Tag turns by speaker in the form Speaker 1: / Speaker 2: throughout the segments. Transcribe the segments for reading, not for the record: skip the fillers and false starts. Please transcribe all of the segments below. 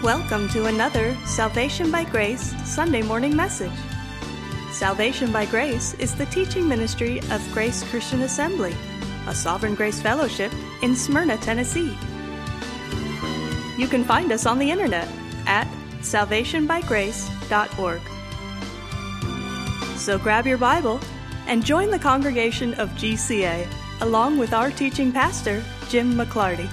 Speaker 1: welcome to another Salvation by Grace Sunday morning message. Salvation by Grace is the teaching ministry of Grace Christian Assembly, a Sovereign Grace Fellowship in Smyrna, Tennessee. You can find us on the internet at salvationbygrace.org. So grab your Bible and join the congregation of GCA along with our teaching pastor, Jim McClarty.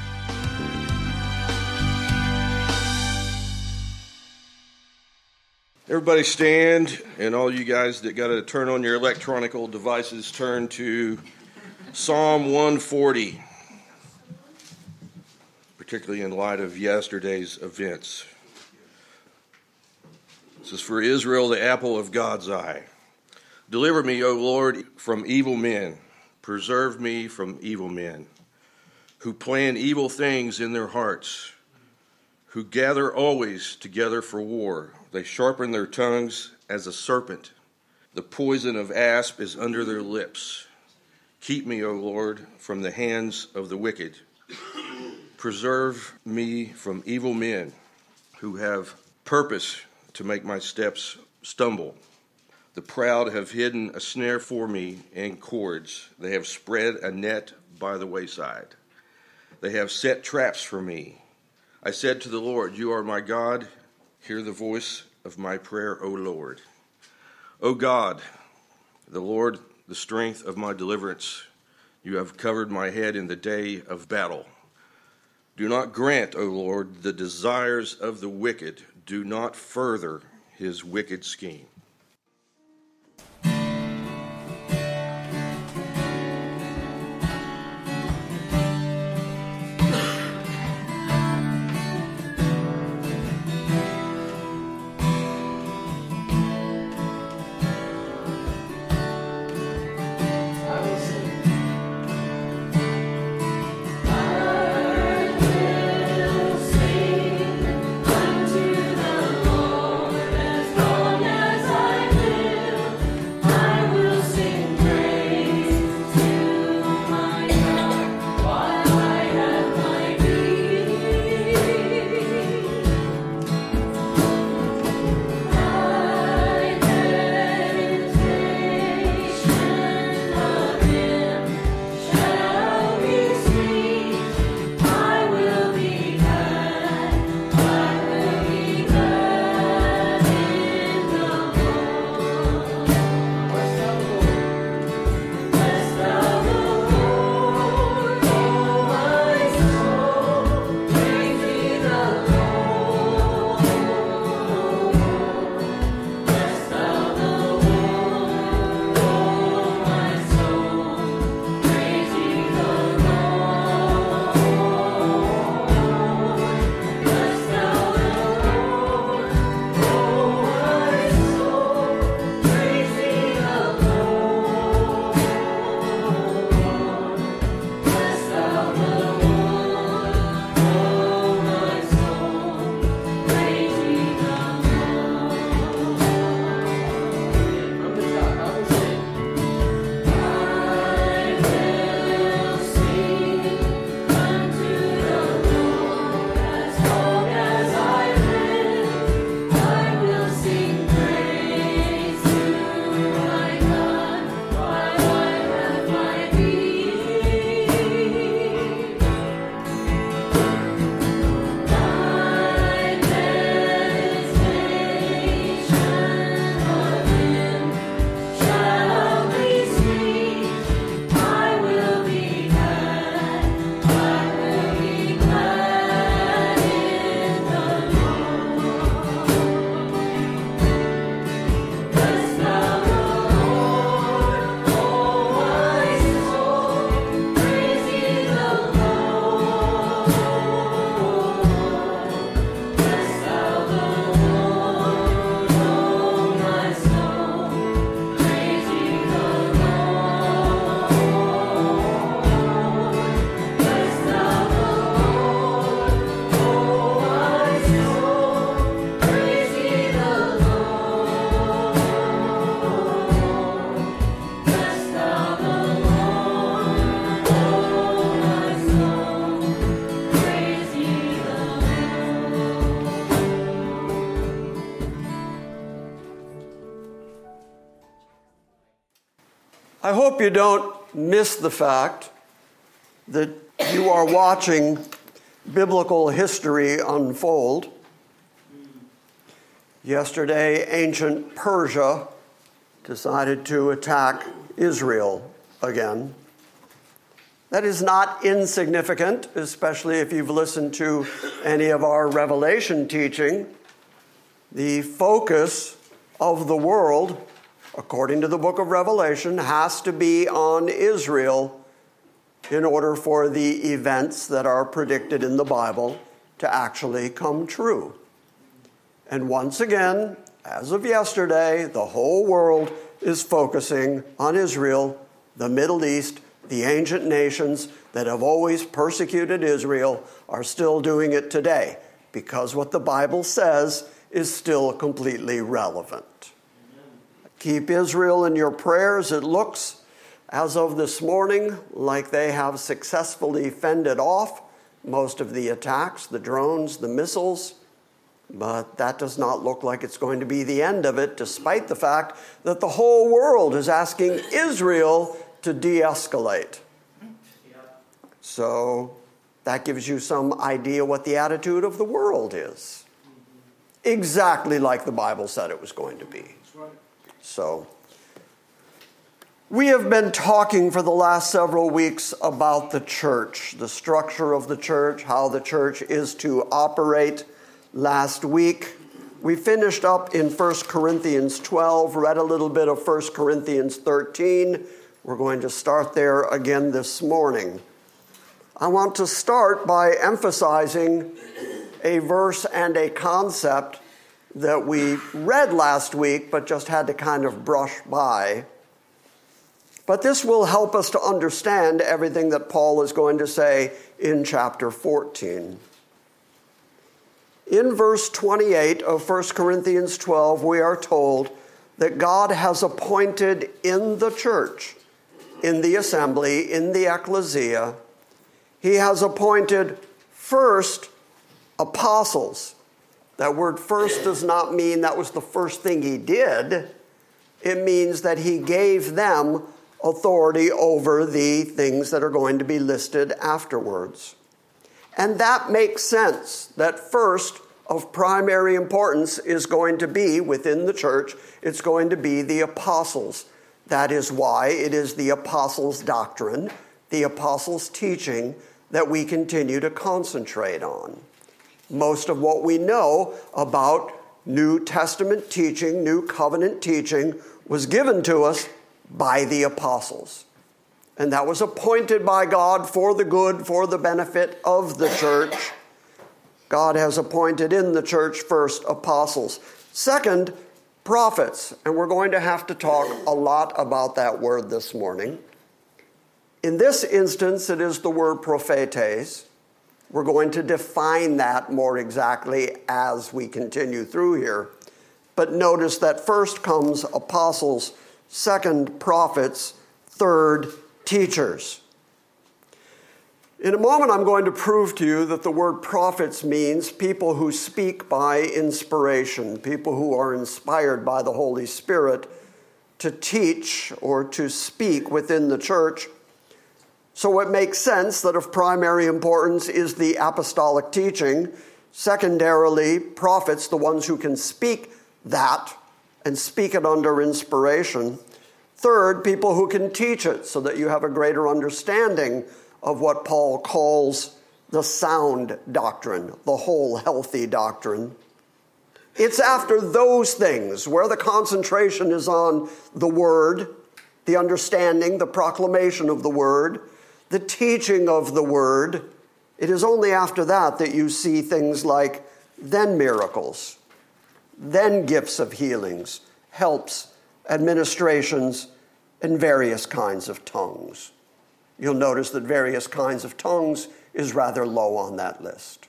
Speaker 2: Everybody stand, and all you guys that got to turn on your electronic devices, turn to Psalm 140, particularly in light of yesterday's events. This is for Israel, the apple of God's eye. Deliver me, O Lord, from evil men. Preserve me from evil men, who plan evil things in their hearts, who gather always together for war. They sharpen their tongues as a serpent. The poison of asp is under their lips. Keep me, O Lord, from the hands of the wicked. Preserve me from evil men who have purpose to make my steps stumble. The proud have hidden a snare for me and cords. They have spread a net by the wayside. They have set traps for me. I said to the Lord, "You are my God. Hear the voice of my prayer, O Lord." O God, the Lord, the strength of my deliverance, you have covered my head in the day of battle. Do not grant, O Lord, the desires of the wicked. Do not further his wicked scheme.
Speaker 3: Unto the Lord as long as I hope you don't miss the fact that you are watching biblical history unfold. Yesterday, ancient Persia decided to attack Israel again. That is not insignificant, especially if you've listened to any of our Revelation teaching. The focus of the world, according to the book of Revelation, has to be on Israel in order for the events that are predicted in the Bible to actually come true. And once again, as of yesterday, the whole world is focusing on Israel, the Middle East. The ancient nations that have always persecuted Israel are still doing it today because what the Bible says is still completely relevant. Keep Israel in your prayers. It looks, as of this morning, like they have successfully fended off most of the attacks, the drones, the missiles, but that does not look like it's going to be the end of it, despite the fact that the whole world is asking Israel to de-escalate. So that gives you some idea what the attitude of the world is. Exactly like the Bible said it was going to be. So we have been talking for the last several weeks about the church, the structure of the church, how the church is to operate. Last week, we finished up in 1 Corinthians 12, read a little bit of 1 Corinthians 13. We're going to start there again this morning. I want to start by emphasizing a verse and a concept that we read last week, but just had to kind of brush by. But this will help us to understand everything that Paul is going to say in chapter 14. In verse 28 of 1 Corinthians 12, we are told that God has appointed in the church, in the assembly, in the ecclesia, he has appointed first apostles. That word first does not mean that was the first thing he did. It means that he gave them authority over the things that are going to be listed afterwards. And that makes sense, that first of primary importance is going to be within the church, it's going to be the apostles. That is why it is the apostles' doctrine, the apostles' teaching, that we continue to concentrate on. Most of what we know about New Testament teaching, New Covenant teaching, was given to us by the apostles. And that was appointed by God for the good, for the benefit of the church. God has appointed in the church first apostles. Second, prophets, and we're going to have to talk a lot about that word this morning. In this instance, it is the word prophetes. We're going to define that more exactly as we continue through here. But notice that first comes apostles, second prophets, third teachers. In a moment, I'm going to prove to you that the word prophets means people who speak by inspiration, people who are inspired by the Holy Spirit to teach or to speak within the church. So it makes sense that of primary importance is the apostolic teaching. Secondarily, prophets, the ones who can speak that and speak it under inspiration. Third, people who can teach it so that you have a greater understanding of what Paul calls the sound doctrine, the whole healthy doctrine. It's after those things where the concentration is on the word, the understanding, the proclamation of the word, the teaching of the word. It is only after that that you see things like then miracles, then gifts of healings, helps, administrations, and various kinds of tongues. You'll notice that various kinds of tongues is rather low on that list.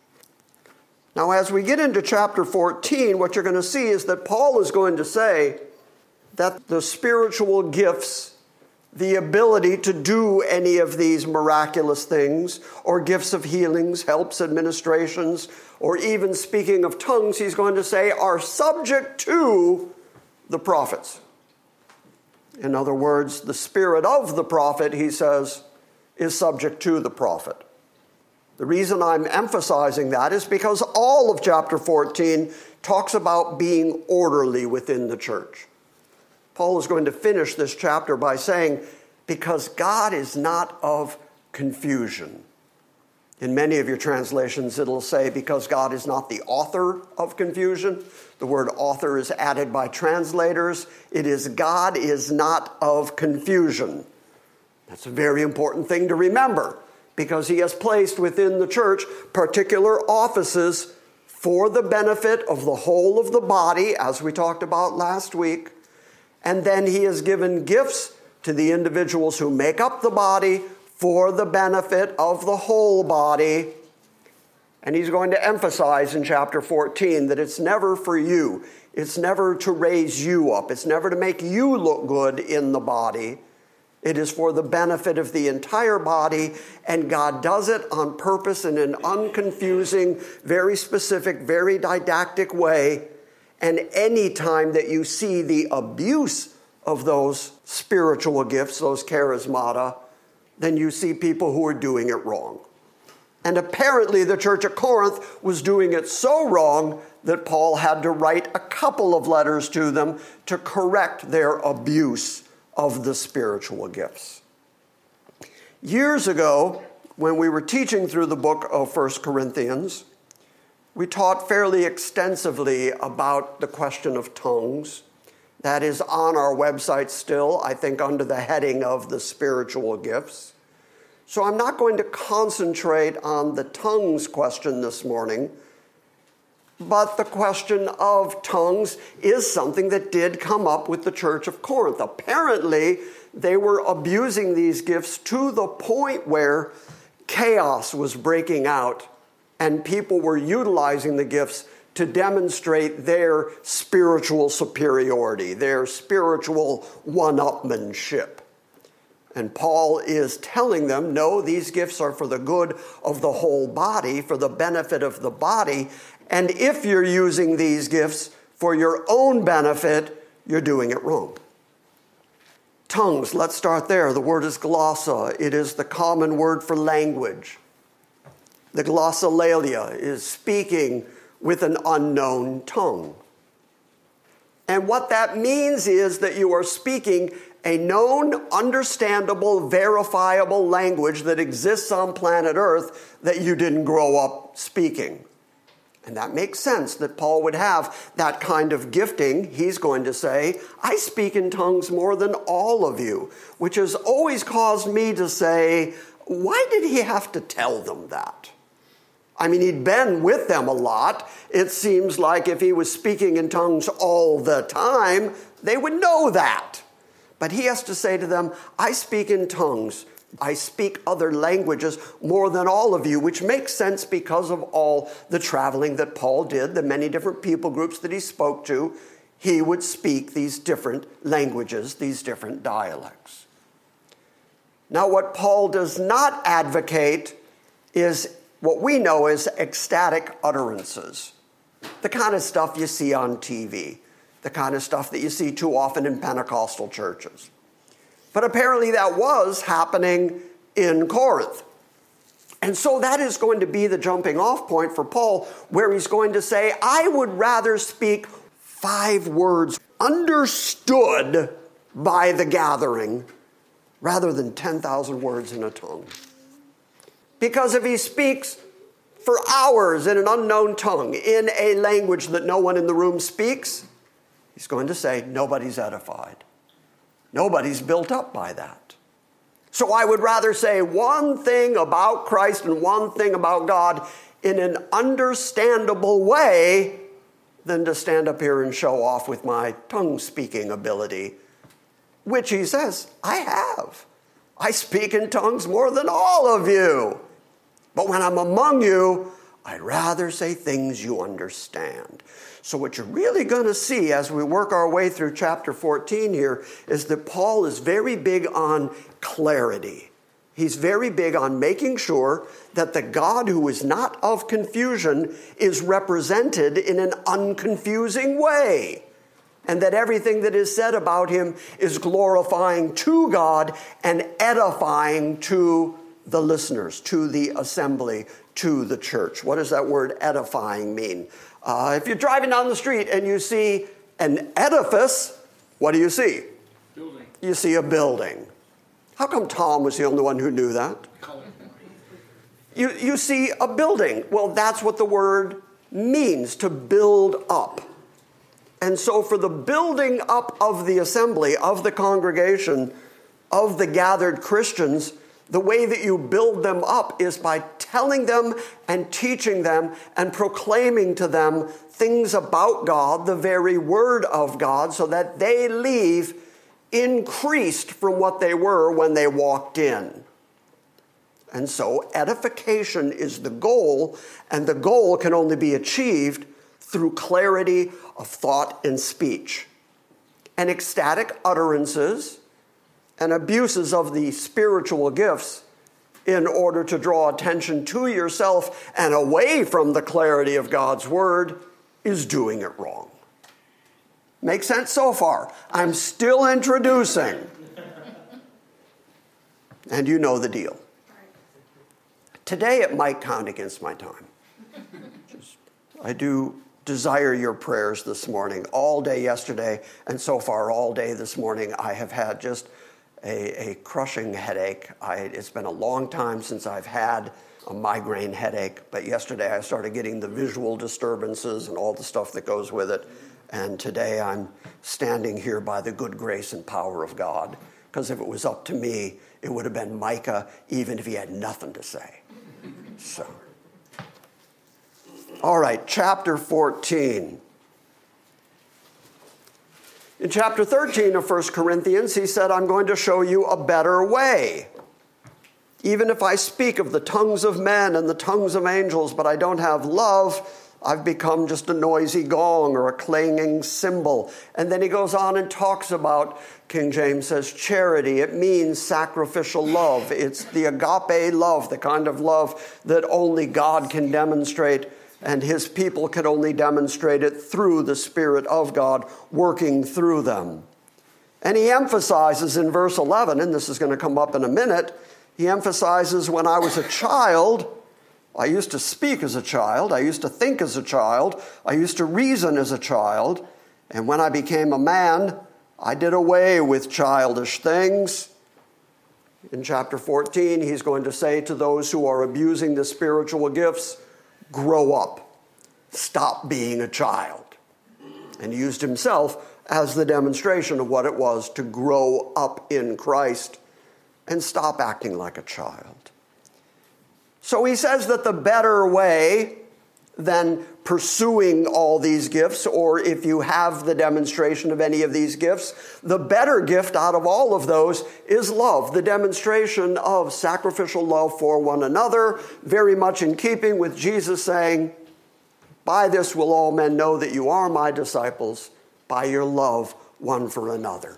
Speaker 3: Now, as we get into chapter 14, what you're going to see is that Paul is going to say that the spiritual gifts, the ability to do any of these miraculous things, or gifts of healings, helps, administrations, or even speaking of tongues, he's going to say, are subject to the prophets. In other words, the spirit of the prophet, he says, is subject to the prophet. The reason I'm emphasizing that is because all of chapter 14 talks about being orderly within the church. Paul is going to finish this chapter by saying, because God is not of confusion. In many of your translations, it'll say, because God is not the author of confusion. The word author is added by translators. It is God is not of confusion. That's a very important thing to remember, because he has placed within the church particular offices for the benefit of the whole of the body, as we talked about last week. And then he has given gifts to the individuals who make up the body for the benefit of the whole body. And he's going to emphasize in chapter 14 that it's never for you. It's never to raise you up. It's never to make you look good in the body. It is for the benefit of the entire body, and God does it on purpose in an unconfusing, very specific, very didactic way. And any time that you see the abuse of those spiritual gifts, those charismata, then you see people who are doing it wrong. And apparently the church at Corinth was doing it so wrong that Paul had to write a couple of letters to them to correct their abuse of the spiritual gifts. Years ago, when we were teaching through the book of 1 Corinthians, we taught fairly extensively about the question of tongues. That is on our website still, I think under the heading of the spiritual gifts. So I'm not going to concentrate on the tongues question this morning, but the question of tongues is something that did come up with the church of Corinth. Apparently, they were abusing these gifts to the point where chaos was breaking out and people were utilizing the gifts to demonstrate their spiritual superiority, their spiritual one-upmanship. And Paul is telling them, no, these gifts are for the good of the whole body, for the benefit of the body. And if you're using these gifts for your own benefit, you're doing it wrong. Tongues, let's start there. The word is glossa. It is the common word for language. The glossolalia is speaking with an unknown tongue. And what that means is that you are speaking a known, understandable, verifiable language that exists on planet Earth that you didn't grow up speaking. And that makes sense that Paul would have that kind of gifting. He's going to say, I speak in tongues more than all of you, which has always caused me to say, why did he have to tell them that? I mean, he'd been with them a lot. It seems like if he was speaking in tongues all the time, they would know that. But he has to say to them, I speak in tongues. I speak other languages more than all of you, which makes sense because of all the traveling that Paul did, the many different people groups that he spoke to. He would speak these different languages, these different dialects. Now, what Paul does not advocate is what we know as ecstatic utterances, the kind of stuff you see on TV, the kind of stuff that you see too often in Pentecostal churches. But apparently that was happening in Corinth. And so that is going to be the jumping off point for Paul, where he's going to say, I would rather speak 5 words understood by the gathering rather than 10,000 words in a tongue. Because if he speaks for hours in an unknown tongue, in a language that no one in the room speaks, he's going to say, nobody's edified. Nobody's built up by that. So I would rather say one thing about Christ and one thing about God in an understandable way than to stand up here and show off with my tongue-speaking ability, which he says, I have. I speak in tongues more than all of you. But when I'm among you, I'd rather say things you understand. So what you're really going to see as we work our way through chapter 14 here is that Paul is very big on clarity. He's very big on making sure that the God who is not of confusion is represented in an unconfusing way. and that everything that is said about him is glorifying to God and edifying to the listeners, to the assembly, to the church. What does that word edifying mean? If you're driving down the street and you see an edifice, what do you see?
Speaker 4: Building.
Speaker 3: You see a building. How come Tom was the only one who knew that? You see a building. Well, that's what the word means, to build up. And so for the building up of the assembly, of the congregation, of the gathered Christians, the way that you build them up is by telling them and teaching them and proclaiming to them things about God, the very word of God, so that they leave increased from what they were when they walked in. And so edification is the goal, and the goal can only be achieved through clarity of thought and speech. And ecstatic utterances and abuses of the spiritual gifts in order to draw attention to yourself and away from the clarity of God's word is doing it wrong. Make sense so far? I'm still introducing. And you know the deal. Today it might count against my time. I do desire your prayers this morning. All day yesterday and so far all day this morning I have had just a crushing headache. It's been a long time since I've had a migraine headache, but yesterday I started getting the visual disturbances and all the stuff that goes with it. And today I'm standing here by the good grace and power of God, because if it was up to me, it would have been Micah, even if he had nothing to say. So, all right, chapter 14. In chapter 13 of 1 Corinthians, he said, I'm going to show you a better way. Even if I speak of the tongues of men and the tongues of angels, but I don't have love, I've become just a noisy gong or a clanging cymbal. And then he goes on and talks about, King James says, charity. It means sacrificial love. It's the agape love, the kind of love that only God can demonstrate, and his people can only demonstrate it through the Spirit of God working through them. And he emphasizes in verse 11, and this is going to come up in a minute, he emphasizes when I was a child, I used to speak as a child, I used to think as a child, I used to reason as a child, and when I became a man, I did away with childish things. In chapter 14, he's going to say to those who are abusing the spiritual gifts, grow up, stop being a child. And he used himself as the demonstration of what it was to grow up in Christ and stop acting like a child. So he says that the better way than pursuing all these gifts, or if you have the demonstration of any of these gifts, the better gift out of all of those is love, the demonstration of sacrificial love for one another, very much in keeping with Jesus saying, by this will all men know that you are my disciples, by your love one for another.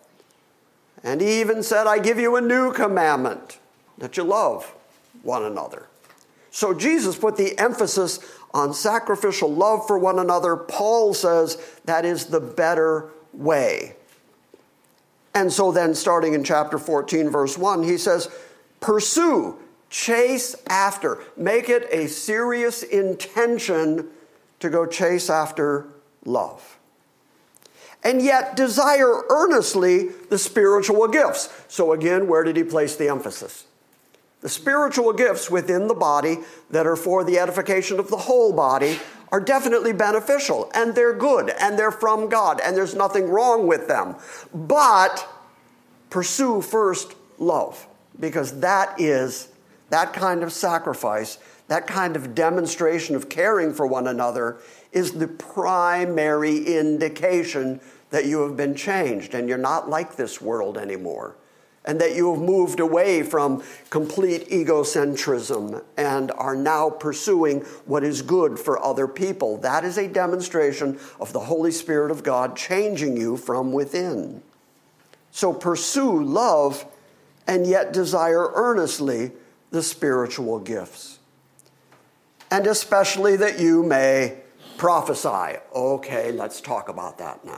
Speaker 3: And he even said, I give you a new commandment, that you love one another. So Jesus put the emphasis on sacrificial love for one another. Paul says that is the better way. And so then starting in chapter 14, verse 1, he says, pursue, chase after, make it a serious intention to go chase after love. And yet desire earnestly the spiritual gifts. So again, where did he place the emphasis? The spiritual gifts within the body that are for the edification of the whole body are definitely beneficial, and they're good, and they're from God, and there's nothing wrong with them. But pursue first love, because that kind of sacrifice, that kind of demonstration of caring for one another is the primary indication that you have been changed and you're not like this world anymore, and that you have moved away from complete egocentrism and are now pursuing what is good for other people. That is a demonstration of the Holy Spirit of God changing you from within. So pursue love and yet desire earnestly the spiritual gifts. And especially that you may prophesy. Okay, let's talk about that now.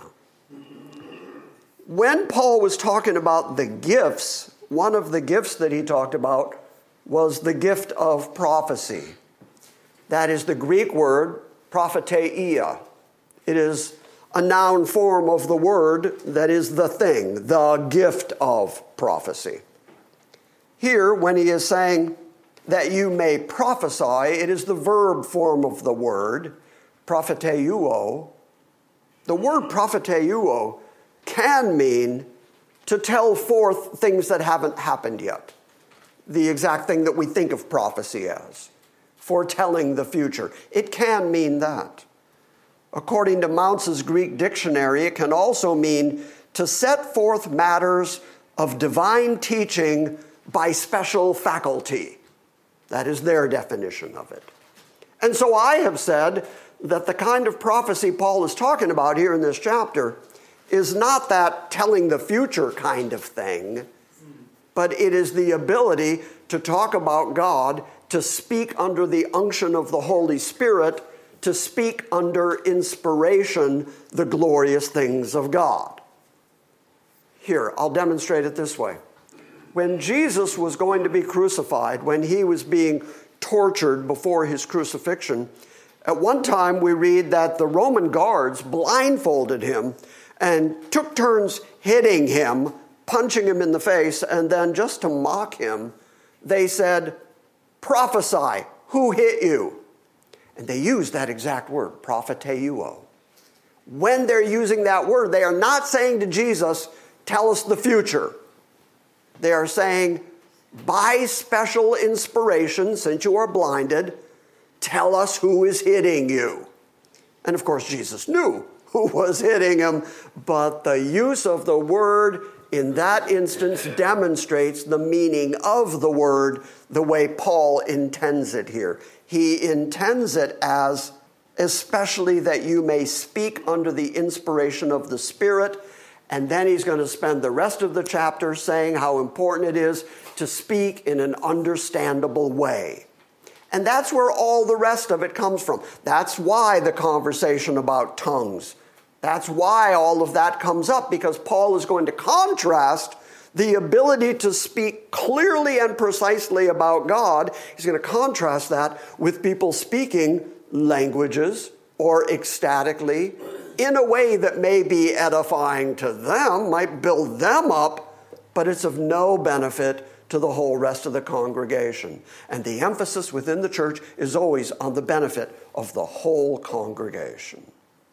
Speaker 3: When Paul was talking about the gifts, one of the gifts that he talked about was the gift of prophecy. That is the Greek word propheteia. It is a noun form of the word that is the thing, the gift of prophecy. Here, when he is saying that you may prophesy, it is the verb form of the word, propheteuo. The word propheteuo can mean to tell forth things that haven't happened yet. The exact thing that we think of prophecy as, foretelling the future. It can mean that. According to Mounce's Greek dictionary, it can also mean to set forth matters of divine teaching by special faculty. That is their definition of it. And so I have said that the kind of prophecy Paul is talking about here in this chapter is not that telling the future kind of thing, but it is the ability to talk about God, to speak under the unction of the Holy Spirit, to speak under inspiration the glorious things of God. Here, I'll demonstrate it this way. When Jesus was going to be crucified, when he was being tortured before his crucifixion, at one time we read that the Roman guards blindfolded him and took turns hitting him, punching him in the face, and then just to mock him, they said, "Prophesy, who hit you?" And they used that exact word, propheteuo. When they're using that word, they are not saying to Jesus, "Tell us the future." They are saying, by special inspiration, since you are blinded, tell us who is hitting you. And of course, Jesus knew who was hitting him, but the use of the word in that instance demonstrates the meaning of the word the way Paul intends it here. He intends it as especially that you may speak under the inspiration of the Spirit. And then he's going to spend the rest of the chapter saying how important it is to speak in an understandable way. And that's where all the rest of it comes from. That's why the conversation about tongues. That's why all of that comes up, because Paul is going to contrast the ability to speak clearly and precisely about God. He's going to contrast that with people speaking languages or ecstatically in a way that may be edifying to them, might build them up, but it's of no benefit to the whole rest of the congregation. And the emphasis within the church is always on the benefit of the whole congregation.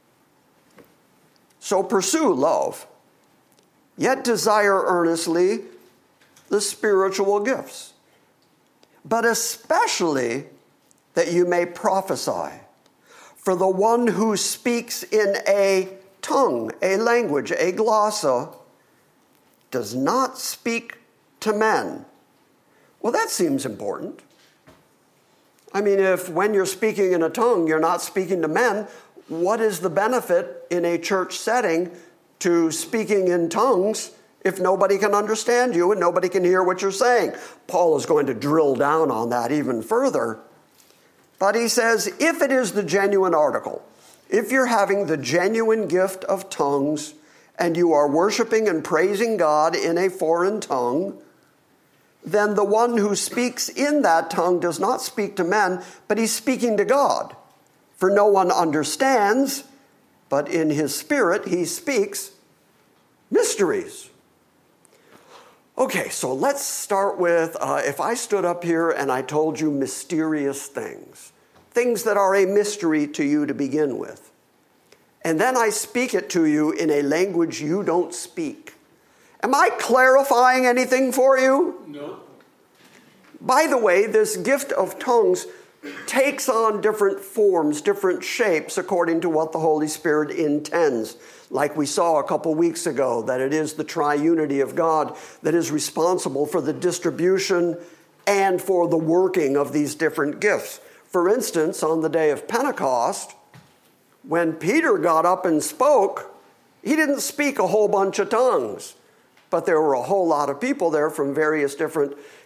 Speaker 3: So pursue love, yet desire earnestly the spiritual gifts, but especially that you may prophesy. For the one who speaks in a tongue, a language, a glossa, does not speak to men. Well, that seems important. I mean, if when you're speaking in a tongue, you're not speaking to men, what is the benefit in a church setting to speaking in tongues if nobody can understand you and nobody can hear what you're saying? Paul is going to drill down on that even further. But he says, if it is the genuine article, if you're having the genuine gift of tongues and you are worshiping and praising God in a foreign tongue, then the one who speaks in that tongue does not speak to men, but he's speaking to God. For no one understands, but in his spirit he speaks mysteries. Okay, so let's start with, if I stood up here and I told you mysterious things that are a mystery to you to begin with, and then I speak it to you in a language you don't speak, am I clarifying anything for you?
Speaker 4: No.
Speaker 3: By the way, this gift of tongues takes on different forms, different shapes, according to what the Holy Spirit intends. Like we saw a couple weeks ago, that it is the triunity of God that is responsible for the distribution and for the working of these different gifts. For instance, on the day of Pentecost, when Peter got up and spoke, he didn't speak a whole bunch of tongues, but there were a whole lot of people there from various different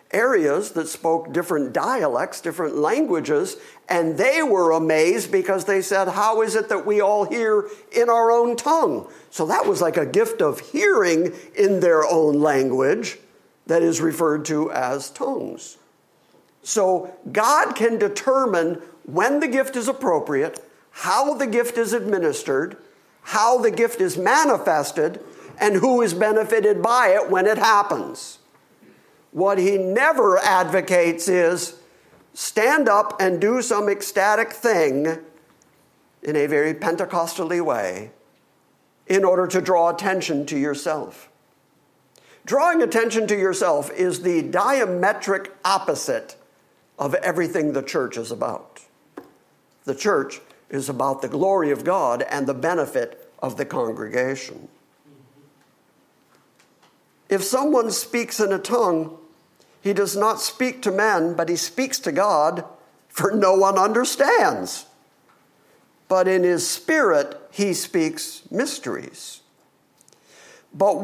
Speaker 3: areas that spoke different dialects, different languages, and they were amazed because they said, how is it that we all hear in our own tongue? So that was like a gift of hearing in their own language that is referred to as tongues. So God can determine when the gift is appropriate, how the gift is administered, how the gift is manifested, and who is benefited by it when it happens. What he never advocates is stand up and do some ecstatic thing in a very Pentecostally way in order to draw attention to yourself. Drawing attention to yourself is the diametric opposite of everything the church is about. The church is about the glory of God and the benefit of the congregation. If someone speaks in a tongue, he does not speak to men, but he speaks to God, for no one understands. But in his spirit, he speaks mysteries. But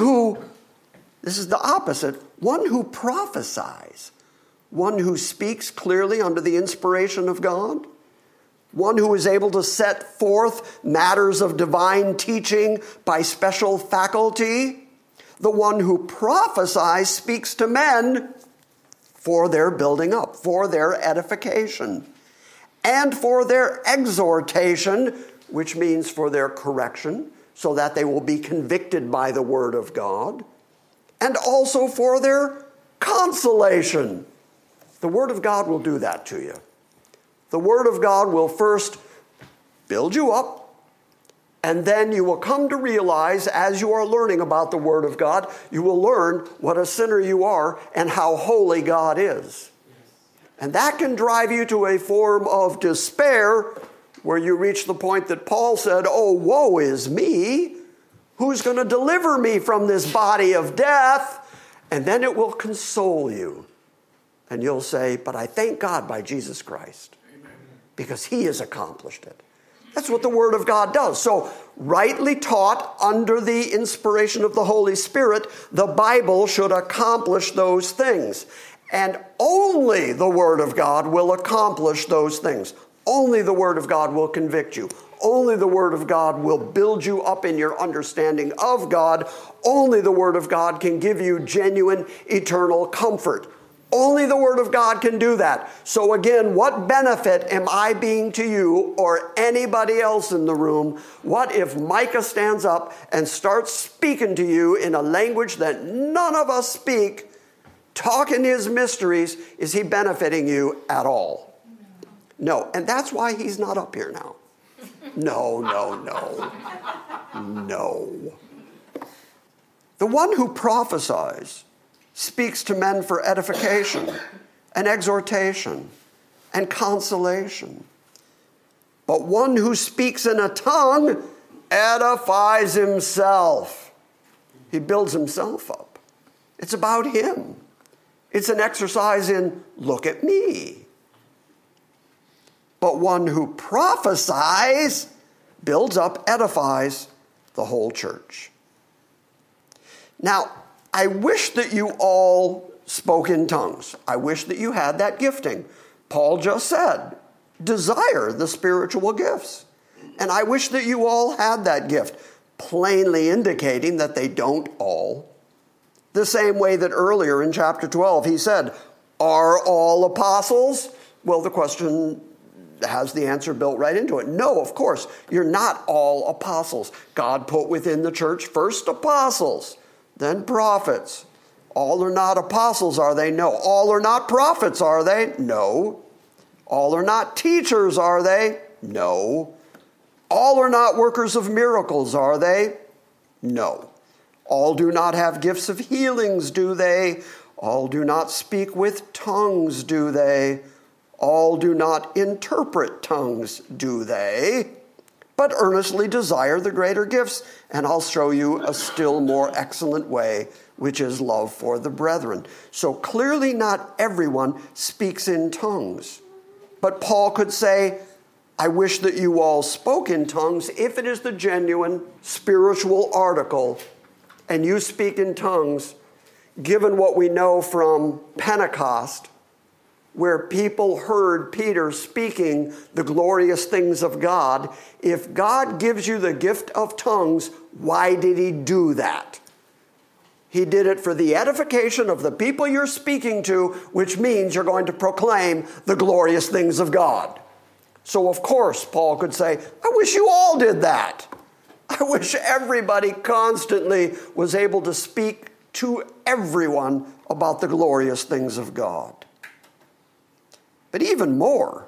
Speaker 3: this is the opposite, one who prophesies, one who speaks clearly under the inspiration of God, one who is able to set forth matters of divine teaching by special faculty. The one who prophesies speaks to men for their building up, for their edification, and for their exhortation, which means for their correction, so that they will be convicted by the word of God, and also for their consolation. The word of God will do that to you. The word of God will first build you up, and then you will come to realize, as you are learning about the word of God, you will learn what a sinner you are and how holy God is. And that can drive you to a form of despair where you reach the point that Paul said, oh, woe is me. Who's going to deliver me from this body of death? And then it will console you. And you'll say, but I thank God by Jesus Christ, because he has accomplished it. That's what the Word of God does. So, rightly taught under the inspiration of the Holy Spirit, the Bible should accomplish those things. And only the Word of God will accomplish those things. Only the Word of God will convict you. Only the Word of God will build you up in your understanding of God. Only the Word of God can give you genuine, eternal comfort. Only the Word of God can do that. So again, what benefit am I being to you or anybody else in the room? What if Micah stands up and starts speaking to you in a language that none of us speak, talking his mysteries? Is he benefiting you at all? No. And that's why he's not up here now. No. The one who prophesies speaks to men for edification and exhortation and consolation. But one who speaks in a tongue edifies himself. He builds himself up. It's about him. It's an exercise in, look at me. But one who prophesies builds up, edifies the whole church. Now, I wish that you all spoke in tongues. I wish that you had that gifting. Paul just said, desire the spiritual gifts. And I wish that you all had that gift, plainly indicating that they don't all. The same way that earlier in chapter 12 he said, are all apostles? Well, the question has the answer built right into it. No, of course, you're not all apostles. God put within the church first apostles, then prophets. All are not apostles, are they? No. All are not prophets, are they? No. All are not teachers, are they? No. All are not workers of miracles, are they? No. All do not have gifts of healings, do they? All do not speak with tongues, do they? All do not interpret tongues, do they? But earnestly desire the greater gifts, and I'll show you a still more excellent way, which is love for the brethren. So clearly not everyone speaks in tongues. But Paul could say, I wish that you all spoke in tongues if it is the genuine spiritual article, and you speak in tongues. given what we know from Pentecost, where people heard Peter speaking the glorious things of God. If God gives you the gift of tongues, why did he do that? He did it for the edification of the people you're speaking to, which means you're going to proclaim the glorious things of God. So of course, Paul could say, I wish you all did that. I wish everybody constantly was able to speak to everyone about the glorious things of God. But even more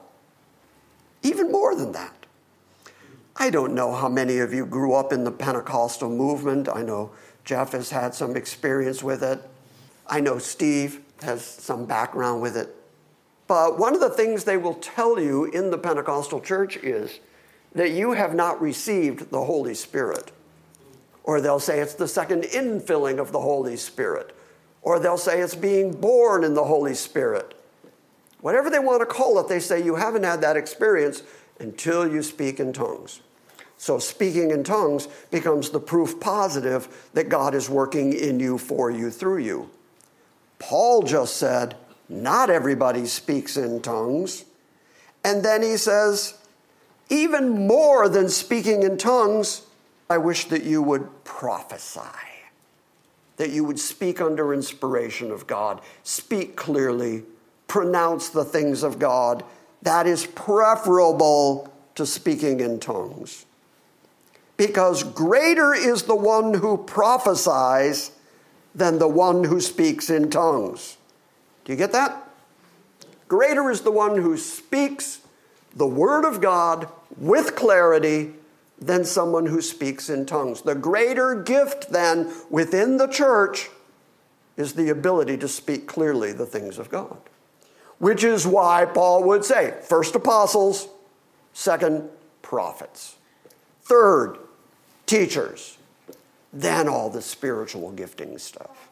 Speaker 3: than that, I don't know how many of you grew up in the Pentecostal movement. I know Jeff has had some experience with it. I know Steve has some background with it. But one of the things they will tell you in the Pentecostal church is that you have not received the Holy Spirit. Or they'll say it's the second infilling of the Holy Spirit. Or they'll say it's being born in the Holy Spirit. Whatever they want to call it, they say you haven't had that experience until you speak in tongues. So speaking in tongues becomes the proof positive that God is working in you, for you, through you. Paul just said, not everybody speaks in tongues. And then he says, even more than speaking in tongues, I wish that you would prophesy, that you would speak under inspiration of God, speak clearly, pronounce the things of God. That is preferable to speaking in tongues. Because greater is the one who prophesies than the one who speaks in tongues. Do you get that? Greater is the one who speaks the word of God with clarity than someone who speaks in tongues. The greater gift then within the church is the ability to speak clearly the things of God. Which is why Paul would say, first apostles, second prophets, third teachers, then all the spiritual gifting stuff.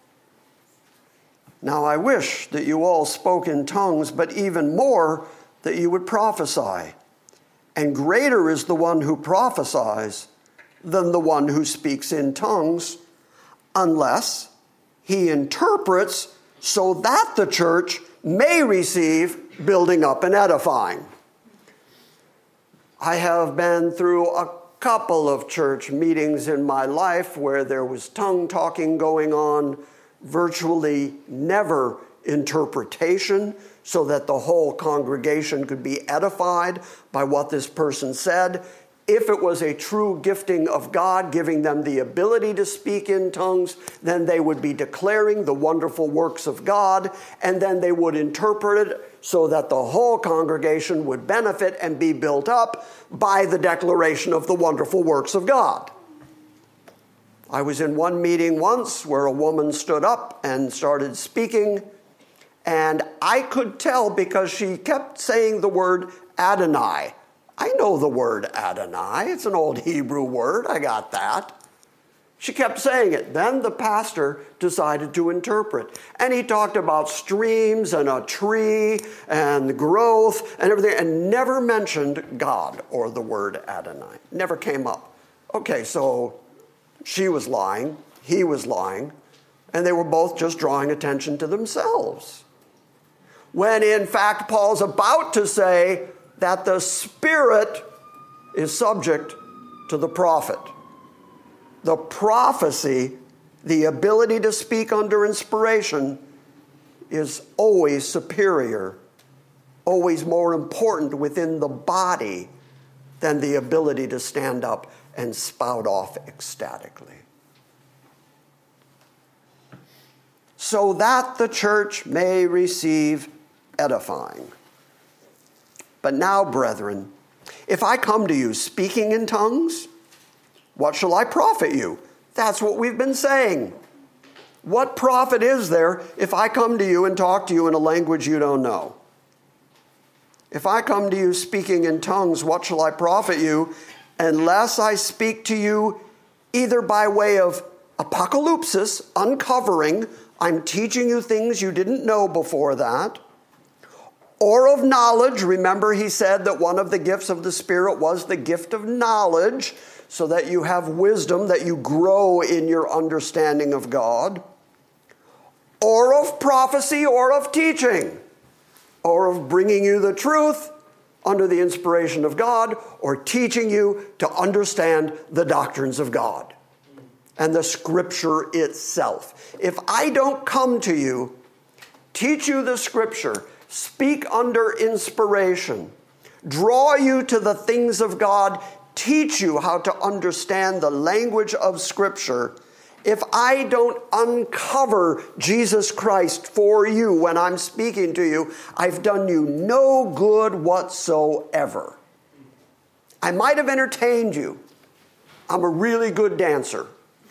Speaker 3: Now I wish that you all spoke in tongues, but even more that you would prophesy. And greater is the one who prophesies than the one who speaks in tongues, unless he interprets so that the church may receive building up and edifying. I have been through a couple of church meetings in my life where there was tongue talking going on, virtually never interpretation, so that the whole congregation could be edified by what this person said. If it was a true gifting of God, giving them the ability to speak in tongues, then they would be declaring the wonderful works of God, and then they would interpret it so that the whole congregation would benefit and be built up by the declaration of the wonderful works of God. I was in one meeting once where a woman stood up and started speaking, and I could tell because she kept saying the word Adonai. I know the word Adonai. It's an old Hebrew word. I got that. She kept saying it. Then the pastor decided to interpret. And he talked about streams and a tree and growth and everything, and never mentioned God or the word Adonai. Never came up. Okay, so she was lying, he was lying, and they were both just drawing attention to themselves. When in fact Paul's about to say that the Spirit is subject to the prophet. The prophecy, the ability to speak under inspiration, is always superior, always more important within the body than the ability to stand up and spout off ecstatically. So that the church may receive edifying. But now, brethren, if I come to you speaking in tongues, what shall I profit you? That's what we've been saying. What profit is there if I come to you and talk to you in a language you don't know? If I come to you speaking in tongues, what shall I profit you unless I speak to you either by way of apocalypsis, uncovering, I'm teaching you things you didn't know before that, or of knowledge. Remember, he said that one of the gifts of the Spirit was the gift of knowledge, so that you have wisdom, that you grow in your understanding of God. or of prophecy, or of teaching, or of bringing you the truth under the inspiration of God, or teaching you to understand the doctrines of God and the Scripture itself. If I don't come to you, teach you the Scripture, speak under inspiration, draw you to the things of God, teach you how to understand the language of Scripture, if I don't uncover Jesus Christ for you when I'm speaking to you, I've done you no good whatsoever. I might have entertained you. I'm a really good dancer.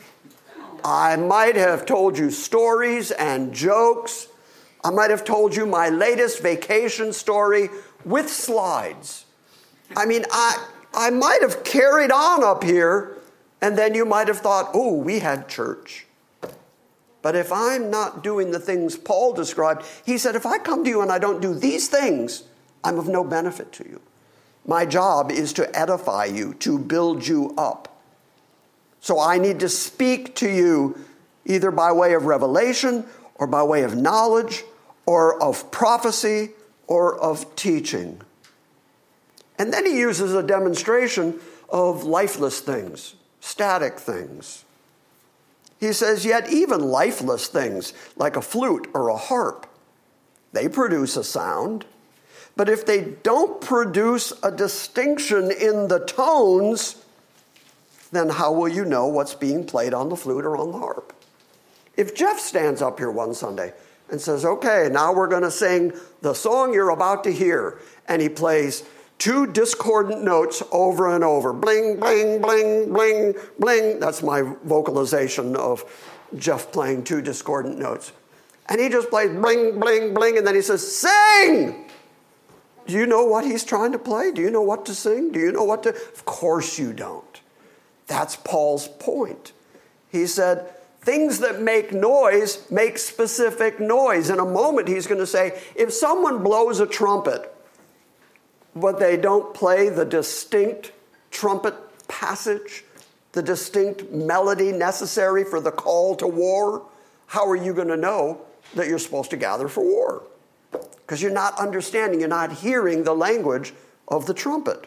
Speaker 3: I might have told you stories and jokes. I might have told you my latest vacation story with slides. I mean, I might have carried on up here, and then you might have thought, oh, we had church. But if I'm not doing the things Paul described, he said, if I come to you and I don't do these things, I'm of no benefit to you. My job is to edify you, to build you up. So I need to speak to you either by way of revelation or by way of knowledge or of prophecy or of teaching. And then he uses a demonstration of lifeless things, static things. He says, yet even lifeless things, like a flute or a harp, they produce a sound. But if they don't produce a distinction in the tones, then how will you know what's being played on the flute or on the harp? If Jeff stands up here one Sunday and says, okay, now we're going to sing the song you're about to hear, and he plays two discordant notes over and over. Bling, bling, bling, bling, bling. That's my vocalization of Jeff playing two discordant notes. And he just plays bling, bling, bling, and then he says, sing! Do you know what he's trying to play? Do you know what to sing? Do you know what to... Of course you don't. That's Paul's point. He said, things that make noise make specific noise. In a moment, he's going to say, if someone blows a trumpet, but they don't play the distinct trumpet passage, the distinct melody necessary for the call to war, how are you going to know that you're supposed to gather for war? Because you're not understanding, you're not hearing the language of the trumpet.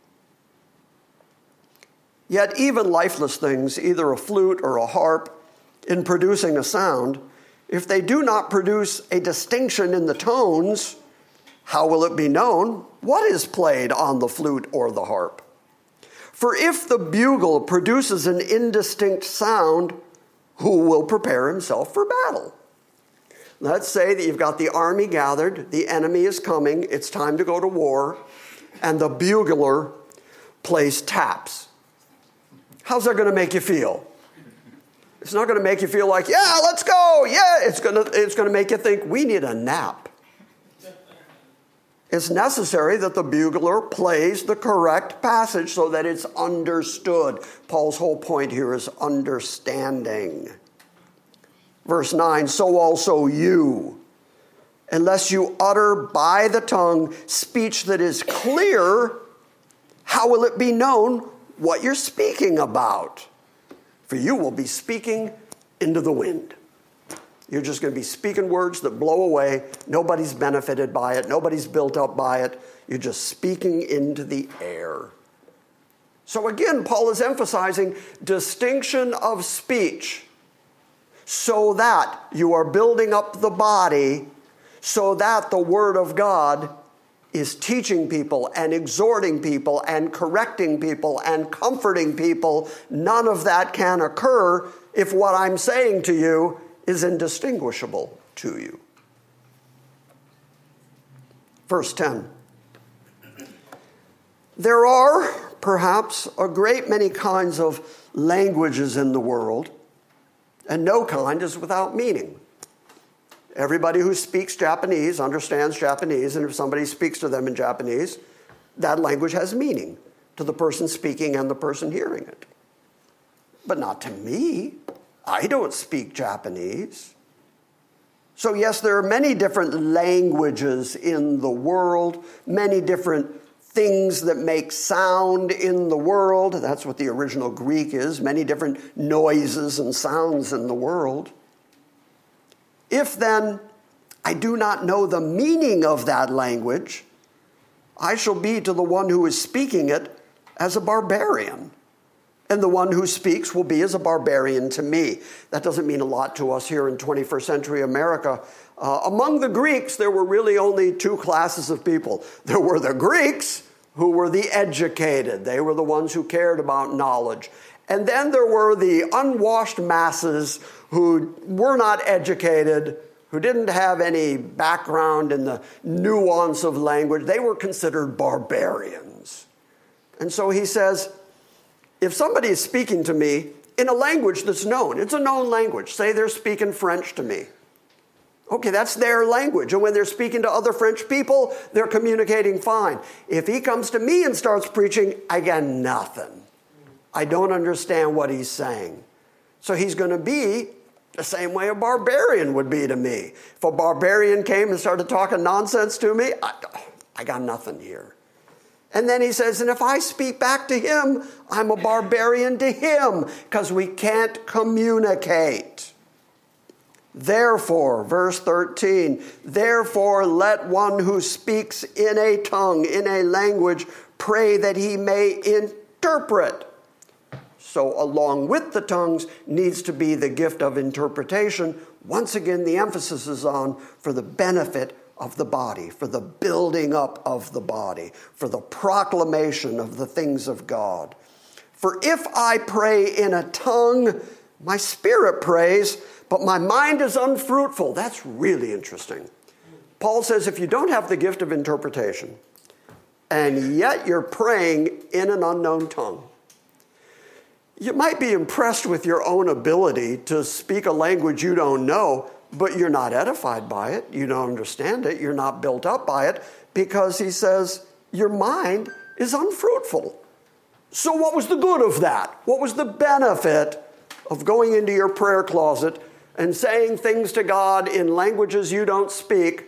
Speaker 3: Yet even lifeless things, either a flute or a harp, in producing a sound, if they do not produce a distinction in the tones, how will it be known what is played on the flute or the harp? For if the bugle produces an indistinct sound, who will prepare himself for battle? Let's say that you've got the army gathered, the enemy is coming, it's time to go to war, and the bugler plays taps. How's that going to make you feel? It's not going to make you feel like, yeah, let's go, yeah. It's going to make you think, we need a nap. It's necessary that the bugler plays the correct passage so that it's understood. Paul's whole point here is understanding. Verse 9, so also you, unless you utter by the tongue speech that is clear, how will it be known what you're speaking about? For you will be speaking into the wind. You're just going to be speaking words that blow away. Nobody's benefited by it. Nobody's built up by it. You're just speaking into the air. So again, Paul is emphasizing distinction of speech so that you are building up the body, so that the Word of God is teaching people and exhorting people and correcting people and comforting people. None of that can occur if what I'm saying to you is indistinguishable to you. Verse 10. There are perhaps a great many kinds of languages in the world, and no kind is without meaning. Everybody who speaks Japanese understands Japanese, and if somebody speaks to them in Japanese, that language has meaning to the person speaking and the person hearing it. But not to me. I don't speak Japanese. So yes, there are many different languages in the world, many different things that make sound in the world. That's what the original Greek is, many different noises and sounds in the world. If then I do not know the meaning of that language, I shall be to the one who is speaking it as a barbarian, and the one who speaks will be as a barbarian to me. That doesn't mean a lot to us here in 21st century America. Among the Greeks, there were really only two classes of people. There were the Greeks, who were the educated. They were the ones who cared about knowledge. And then there were the unwashed masses who were not educated, who didn't have any background in the nuance of language. They were considered barbarians. And so he says, if somebody is speaking to me in a language that's known, it's a known language. Say they're speaking French to me. Okay, that's their language. And when they're speaking to other French people, they're communicating fine. If he comes to me and starts preaching, I get nothing. I don't understand what he's saying. So he's going to be the same way a barbarian would be to me. If a barbarian came and started talking nonsense to me, I got nothing here. And then he says, and if I speak back to him, I'm a barbarian to him, because we can't communicate. Therefore, verse 13, therefore let one who speaks in a tongue, in a language, pray that he may interpret. So along with the tongues needs to be the gift of interpretation. Once again, the emphasis is on for the benefit of the body, for the building up of the body, for the proclamation of the things of God. For if I pray in a tongue, my spirit prays, but my mind is unfruitful. That's really interesting. Paul says if you don't have the gift of interpretation, and yet you're praying in an unknown tongue, you might be impressed with your own ability to speak a language you don't know, but you're not edified by it. You don't understand it. You're not built up by it, because he says your mind is unfruitful. So what was the good of that? What was the benefit of going into your prayer closet and saying things to God in languages you don't speak?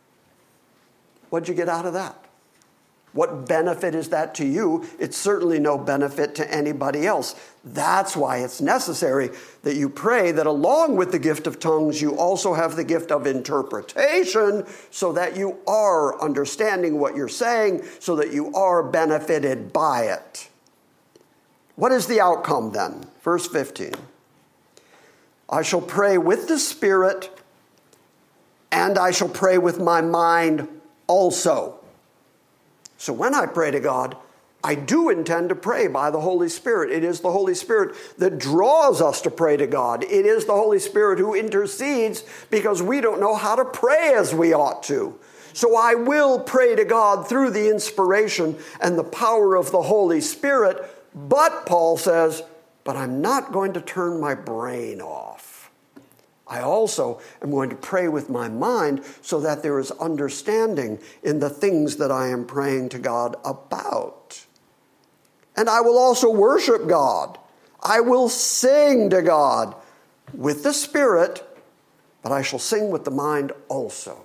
Speaker 3: What'd you get out of that? What benefit is that to you? It's certainly no benefit to anybody else. That's why it's necessary that you pray that along with the gift of tongues, you also have the gift of interpretation, so that you are understanding what you're saying, so that you are benefited by it. What is the outcome then? Verse 15. I shall pray with the Spirit, and I shall pray with my mind also. So when I pray to God, I do intend to pray by the Holy Spirit. It is the Holy Spirit that draws us to pray to God. It is the Holy Spirit who intercedes because we don't know how to pray as we ought to. So I will pray to God through the inspiration and the power of the Holy Spirit. But, Paul says, but I'm not going to turn my brain off. I also am going to pray with my mind so that there is understanding in the things that I am praying to God about. And I will also worship God. I will sing to God with the Spirit, but I shall sing with the mind also.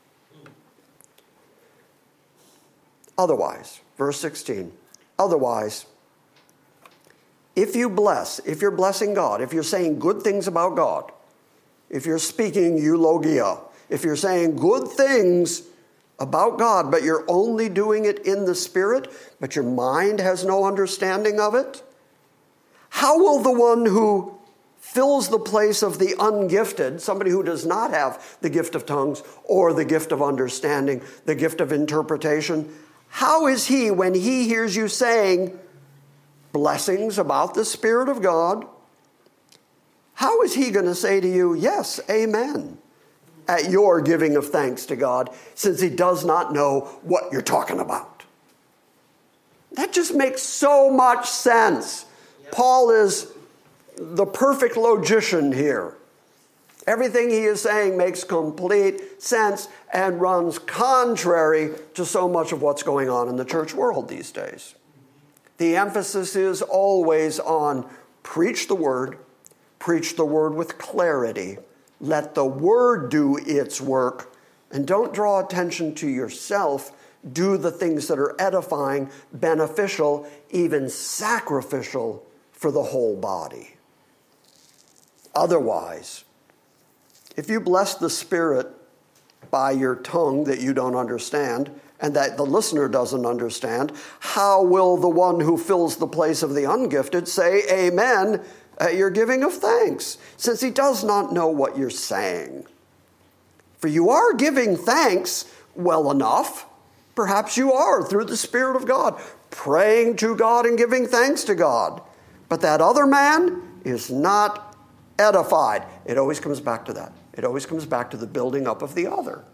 Speaker 3: Otherwise, verse 16, otherwise, if you're blessing God, if you're saying good things about God, if you're speaking eulogia, if you're saying good things about God, but you're only doing it in the Spirit, but your mind has no understanding of it, how will the one who fills the place of the ungifted, somebody who does not have the gift of tongues or the gift of understanding, the gift of interpretation, how is he, when he hears you saying blessings about the Spirit of God, how is he going to say to you, yes, amen, at your giving of thanks to God, since he does not know what you're talking about? That just makes so much sense. Yep. Paul is the perfect logician here. Everything he is saying makes complete sense and runs contrary to so much of what's going on in the church world these days. The emphasis is always on preach the word with clarity, let the word do its work, and don't draw attention to yourself. Do the things that are edifying, beneficial, even sacrificial for the whole body. Otherwise, If you bless the Spirit by your tongue that you don't understand and that the listener doesn't understand, how will the one who fills the place of the ungifted say amen at your giving of thanks, since he does not know what you're saying? For you are giving thanks well enough. Perhaps you are, through the Spirit of God, praying to God and giving thanks to God. But that other man is not edified. It always comes back to that. It always comes back to the building up of the other.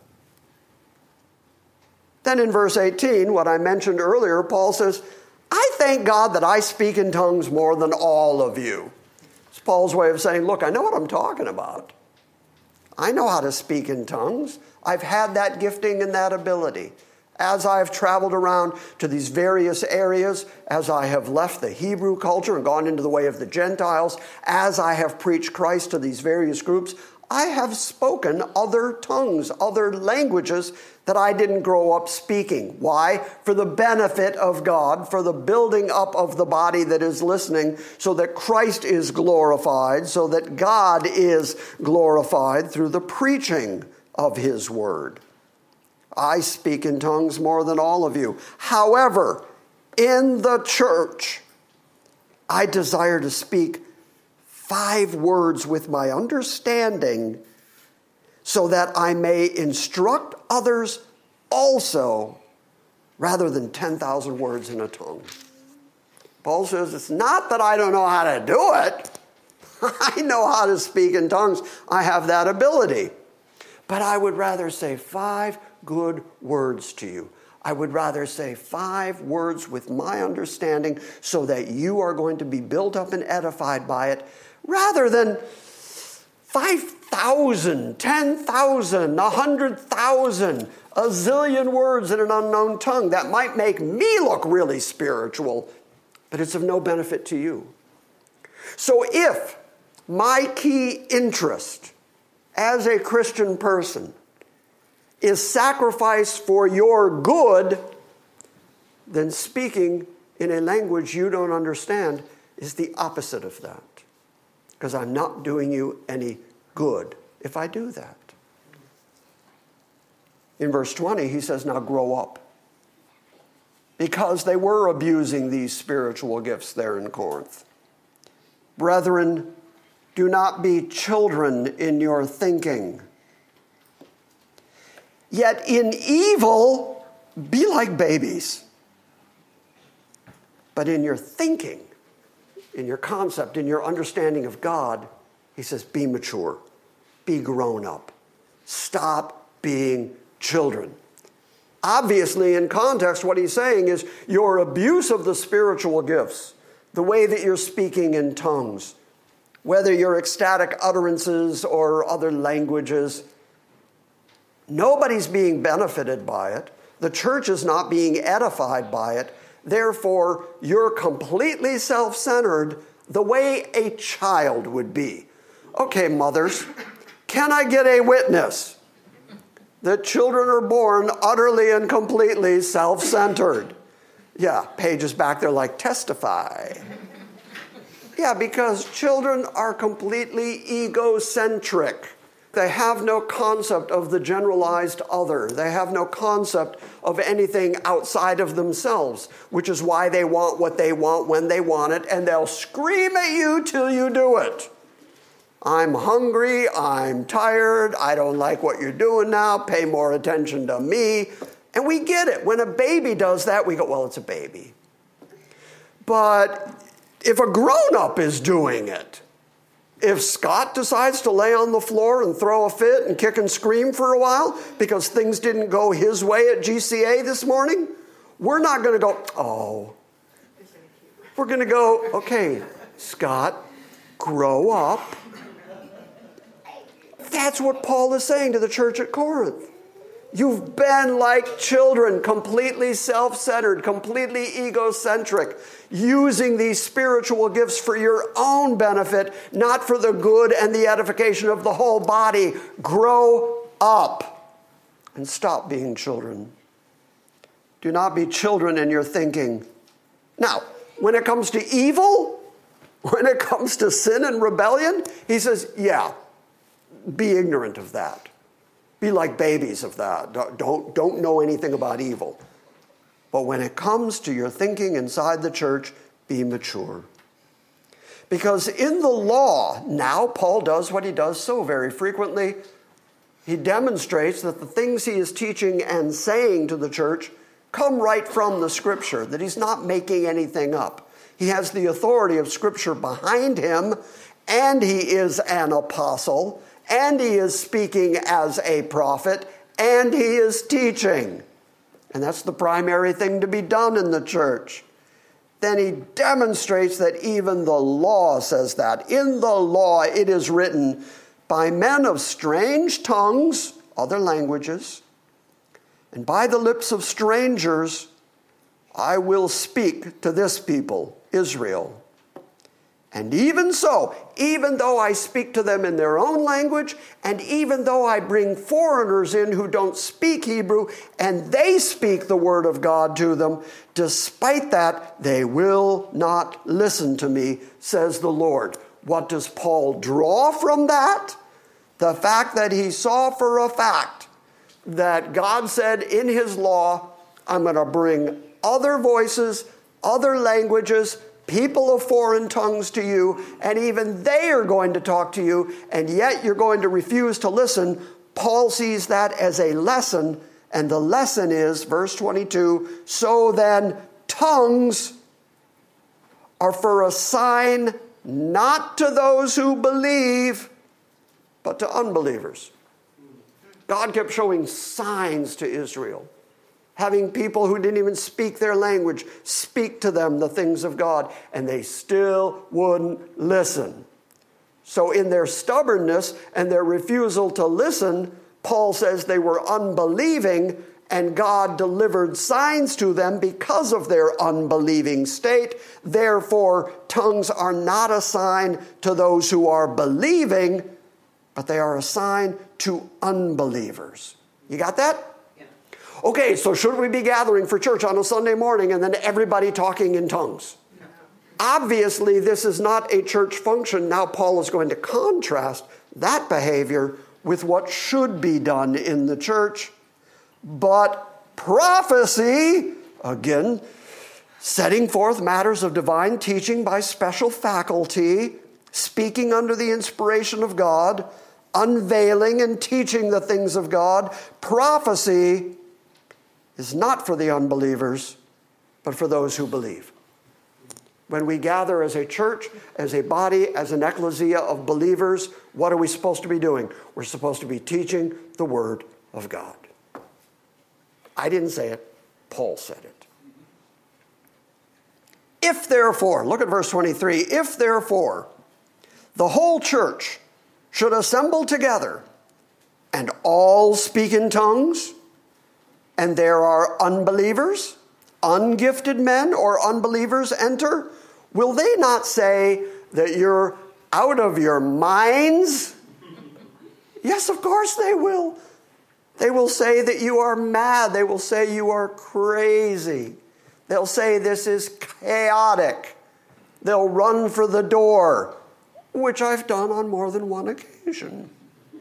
Speaker 3: Then in verse 18, what I mentioned earlier, Paul says, I thank God that I speak in tongues more than all of you. It's Paul's way of saying, look, I know what I'm talking about. I know how to speak in tongues. I've had that gifting and that ability. As I've traveled around to these various areas, as I have left the Hebrew culture and gone into the way of the Gentiles, as I have preached Christ to these various groups, I have spoken other tongues, other languages that I didn't grow up speaking. Why? For the benefit of God, for the building up of the body that is listening, so that Christ is glorified, so that God is glorified through the preaching of his word. I speak in tongues more than all of you. However, in the church, I desire to speak 5 words with my understanding, so that I may instruct others also, rather than 10,000 words in a tongue. Paul says, it's not that I don't know how to do it. I know how to speak in tongues. I have that ability. But I would rather say 5 good words to you. I would rather say 5 words with my understanding, so that you are going to be built up and edified by it, rather than 5,000, 10,000, 100,000, a zillion words in an unknown tongue. That might make me look really spiritual, but it's of no benefit to you. So if my key interest as a Christian person is sacrifice for your good, then speaking in a language you don't understand is the opposite of that. Because I'm not doing you any good if I do that. In verse 20, he says, now grow up. Because they were abusing these spiritual gifts there in Corinth. Brethren, do not be children in your thinking. Yet in evil, be like babies. But in your thinking, in your concept, in your understanding of God, he says, be mature, be grown up. Stop being children. Obviously, in context, what he's saying is your abuse of the spiritual gifts, the way that you're speaking in tongues, whether you're ecstatic utterances or other languages, nobody's being benefited by it. The church is not being edified by it. Therefore, you're completely self-centered the way a child would be. Okay, mothers, can I get a witness that children are born utterly and completely self-centered? Yeah, Paige is back there like, testify. Yeah, because children are completely egocentric. They have no concept of the generalized other. They have no concept of anything outside of themselves, which is why they want what they want when they want it, and they'll scream at you till you do it. I'm hungry, I'm tired, I don't like what you're doing now, pay more attention to me. And we get it. When a baby does that, we go, well, it's a baby. But if a grown-up is doing it, if Scott decides to lay on the floor and throw a fit and kick and scream for a while because things didn't go his way at GCA this morning, we're not going to go, oh. We're going to go, okay, Scott, grow up. That's what Paul is saying to the church at Corinth. You've been like children, completely self-centered, completely egocentric, using these spiritual gifts for your own benefit, not for the good and the edification of the whole body. Grow up and stop being children. Do not be children in your thinking. Now, when it comes to evil, when it comes to sin and rebellion, he says, yeah, be ignorant of that. Be like babies of that. Don't know anything about evil. But when it comes to your thinking inside the church, be mature. Because in the law, now Paul does what he does so very frequently. He demonstrates that the things he is teaching and saying to the church come right from the Scripture, that he's not making anything up. He has the authority of Scripture behind him, and he is an apostle, and he is speaking as a prophet, and he is teaching. And that's the primary thing to be done in the church. Then he demonstrates that even the law says that. In the law it is written, by men of strange tongues, other languages, and by the lips of strangers, I will speak to this people, Israel. And even so, even though I speak to them in their own language, and even though I bring foreigners in who don't speak Hebrew, and they speak the word of God to them, despite that, they will not listen to me, says the Lord. What does Paul draw from that? The fact that he saw for a fact that God said in his law, I'm going to bring other voices, other languages, people of foreign tongues to you, and even they are going to talk to you, and yet you're going to refuse to listen. Paul sees that as a lesson, and the lesson is, verse 22, so then tongues are for a sign not to those who believe, but to unbelievers. God kept showing signs to Israel, having people who didn't even speak their language speak to them the things of God, and they still wouldn't listen. So in their stubbornness and their refusal to listen, Paul says they were unbelieving, and God delivered signs to them because of their unbelieving state. Therefore, tongues are not a sign to those who are believing, but they are a sign to unbelievers. You got that? Okay, so should we be gathering for church on a Sunday morning and then everybody talking in tongues? Obviously, this is not a church function. Now Paul is going to contrast that behavior with what should be done in the church. But prophecy, again, setting forth matters of divine teaching by special faculty, speaking under the inspiration of God, unveiling and teaching the things of God, prophecy is not for the unbelievers, but for those who believe. When we gather as a church, as a body, as an ecclesia of believers, what are we supposed to be doing? We're supposed to be teaching the Word of God. I didn't say it, Paul said it. If therefore, look at verse 23, if therefore the whole church should assemble together and all speak in tongues, and there are unbelievers, ungifted men or unbelievers enter, will they not say that you're out of your minds? Yes, of course they will. They will say that you are mad. They will say you are crazy. They'll say this is chaotic. They'll run for the door, which I've done on more than one occasion.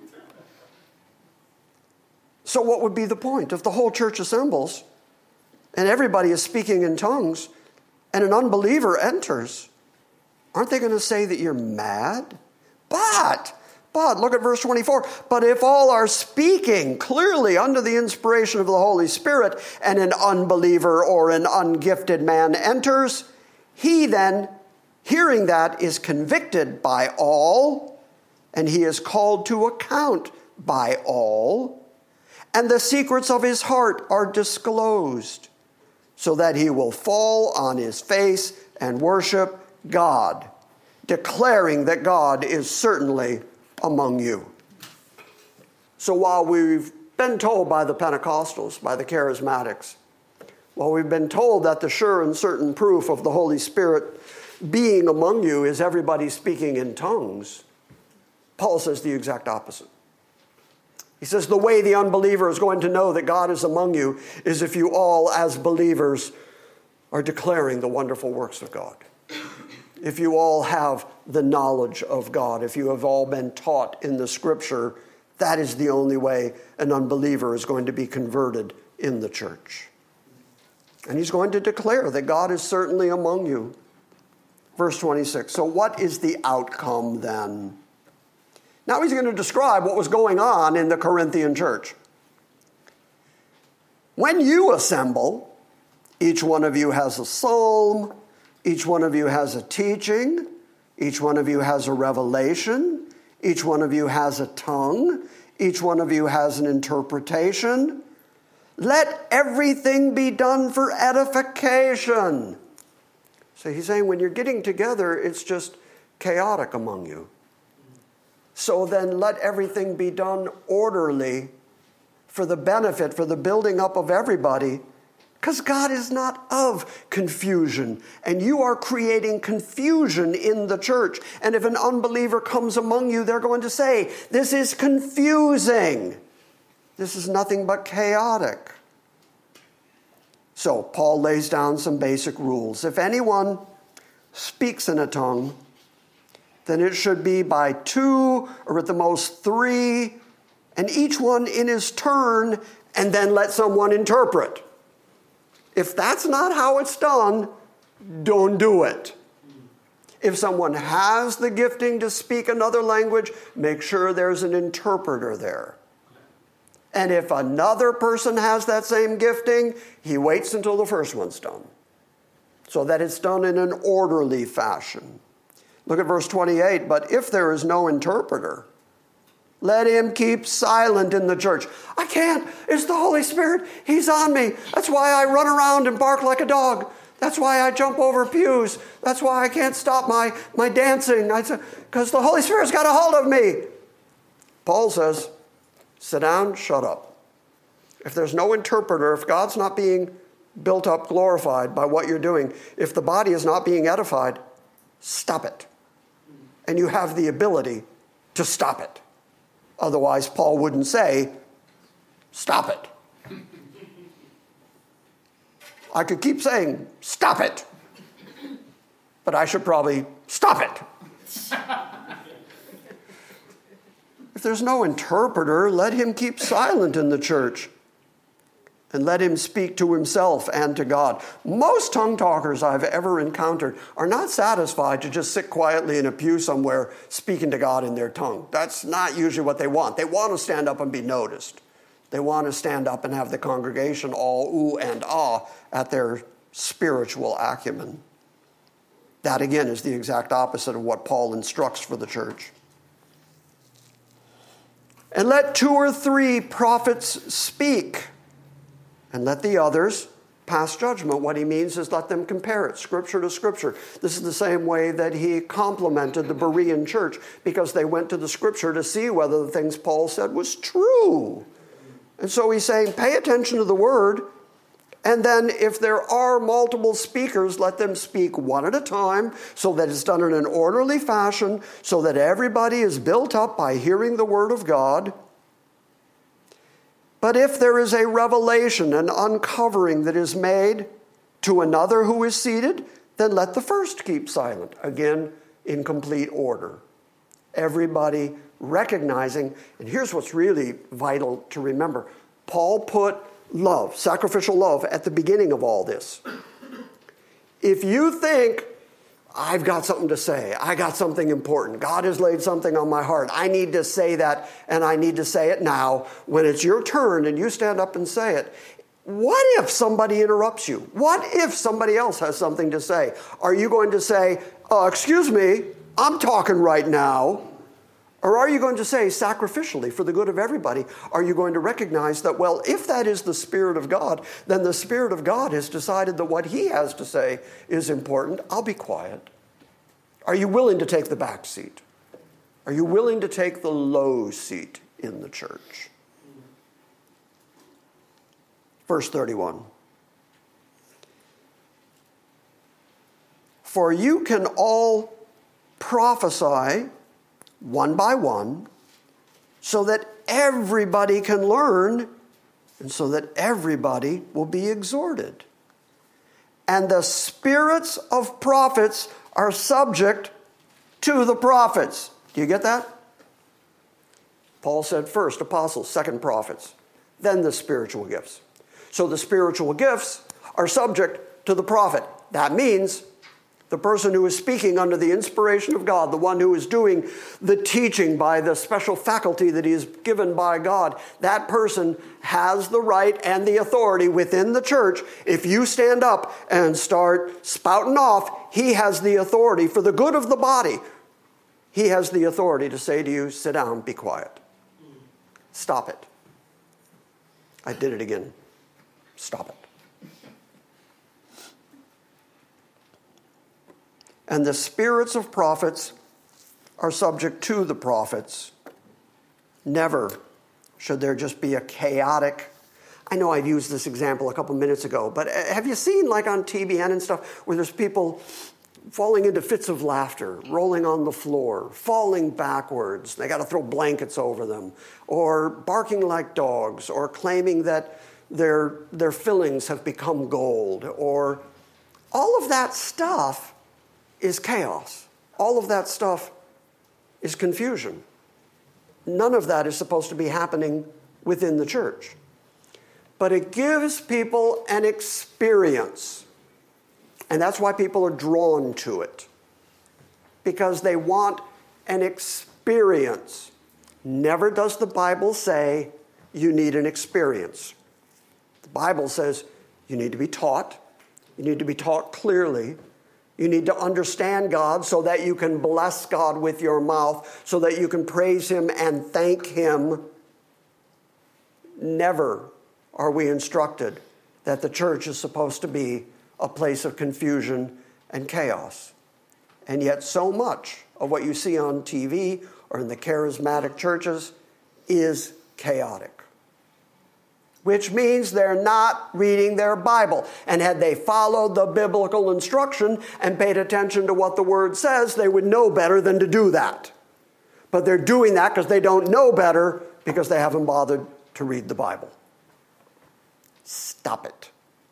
Speaker 3: So what would be the point? If the whole church assembles and everybody is speaking in tongues and an unbeliever enters, aren't they going to say that you're mad? But, look at verse 24. But if all are speaking clearly under the inspiration of the Holy Spirit and an unbeliever or an ungifted man enters, he then, hearing that, is convicted by all, and he is called to account by all, and the secrets of his heart are disclosed, so that he will fall on his face and worship God, declaring that God is certainly among you. So while we've been told by the Pentecostals, by the Charismatics, while we've been told that the sure and certain proof of the Holy Spirit being among you is everybody speaking in tongues, Paul says the exact opposite. He says the way the unbeliever is going to know that God is among you is if you all, as believers, are declaring the wonderful works of God. If you all have the knowledge of God. If you have all been taught in the Scripture, that is the only way an unbeliever is going to be converted in the church. And he's going to declare that God is certainly among you. Verse 26. So what is the outcome then? Now he's going to describe what was going on in the Corinthian church. When you assemble, each one of you has a psalm, each one of you has a teaching, each one of you has a revelation, each one of you has a tongue, each one of you has an interpretation. Let everything be done for edification. So he's saying when you're getting together, it's just chaotic among you. So then let everything be done orderly for the benefit, for the building up of everybody, because God is not of confusion. And you are creating confusion in the church. And if an unbeliever comes among you, they're going to say, this is confusing. This is nothing but chaotic. So Paul lays down some basic rules. If anyone speaks in a tongue, then it should be by 2 or at the most 3, and each one in his turn, and then let someone interpret. If that's not how it's done, don't do it. If someone has the gifting to speak another language, make sure there's an interpreter there. And if another person has that same gifting, he waits until the first one's done, so that it's done in an orderly fashion. Look at verse 28. But if there is no interpreter, let him keep silent in the church. I can't. It's the Holy Spirit. He's on me. That's why I run around and bark like a dog. That's why I jump over pews. That's why I can't stop my dancing. Because the Holy Spirit's got a hold of me. Paul says, sit down, shut up. If there's no interpreter, if God's not being built up, glorified by what you're doing, if the body is not being edified, stop it. And you have the ability to stop it. Otherwise, Paul wouldn't say, stop it. I could keep saying, stop it. But I should probably stop it. If there's no interpreter, let him keep silent in the church. And let him speak to himself and to God. Most tongue talkers I've ever encountered are not satisfied to just sit quietly in a pew somewhere speaking to God in their tongue. That's not usually what they want. They want to stand up and be noticed. They want to stand up and have the congregation all ooh and ah at their spiritual acumen. That again is the exact opposite of what Paul instructs for the church. And let 2 or 3 prophets speak. And let the others pass judgment. What he means is let them compare it, Scripture to Scripture. This is the same way that he complimented the Berean church, because they went to the Scripture to see whether the things Paul said was true. And so he's saying, pay attention to the Word, and then if there are multiple speakers, let them speak one at a time, so that it's done in an orderly fashion, so that everybody is built up by hearing the Word of God. But if there is a revelation, an uncovering that is made to another who is seated, then let the first keep silent. Again, in complete order. Everybody recognizing, and here's what's really vital to remember. Paul put love, sacrificial love, at the beginning of all this. If you think, I've got something to say, I got something important, God has laid something on my heart, I need to say that, and I need to say it now, when it's your turn and you stand up and say it, what if somebody interrupts you? What if somebody else has something to say? Are you going to say, excuse me, I'm talking right now? Or are you going to say, sacrificially, for the good of everybody, are you going to recognize that, well, if that is the Spirit of God, then the Spirit of God has decided that what he has to say is important. I'll be quiet. Are you willing to take the back seat? Are you willing to take the low seat in the church? Verse 31. For you can all prophesy one by one, so that everybody can learn, and so that everybody will be exhorted. And the spirits of prophets are subject to the prophets. Do you get that? Paul said first apostles, second prophets, then the spiritual gifts. So the spiritual gifts are subject to the prophet. That means the person who is speaking under the inspiration of God, the one who is doing the teaching by the special faculty that he is given by God, that person has the right and the authority within the church. If you stand up and start spouting off, he has the authority for the good of the body. He has the authority to say to you, sit down, be quiet. Stop it. I did it again. Stop it. And the spirits of prophets are subject to the prophets. Never should there just be a chaotic. I know I've used this example a couple minutes ago, but have you seen, like on TBN and stuff, where there's people falling into fits of laughter, rolling on the floor, falling backwards, they got to throw blankets over them, or barking like dogs, or claiming that their fillings have become gold, or all of that stuff is chaos. All of that stuff is confusion. None of that is supposed to be happening within the church. But it gives people an experience. And that's why people are drawn to it. Because they want an experience. Never does the Bible say you need an experience. The Bible says you need to be taught. You need to be taught clearly. You need to understand God so that you can bless God with your mouth, so that you can praise Him and thank Him. Never are we instructed that the church is supposed to be a place of confusion and chaos. And yet so much of what you see on TV or in the charismatic churches is chaotic. Which means they're not reading their Bible. And had they followed the biblical instruction and paid attention to what the Word says, they would know better than to do that. But they're doing that because they don't know better, because they haven't bothered to read the Bible. Stop it.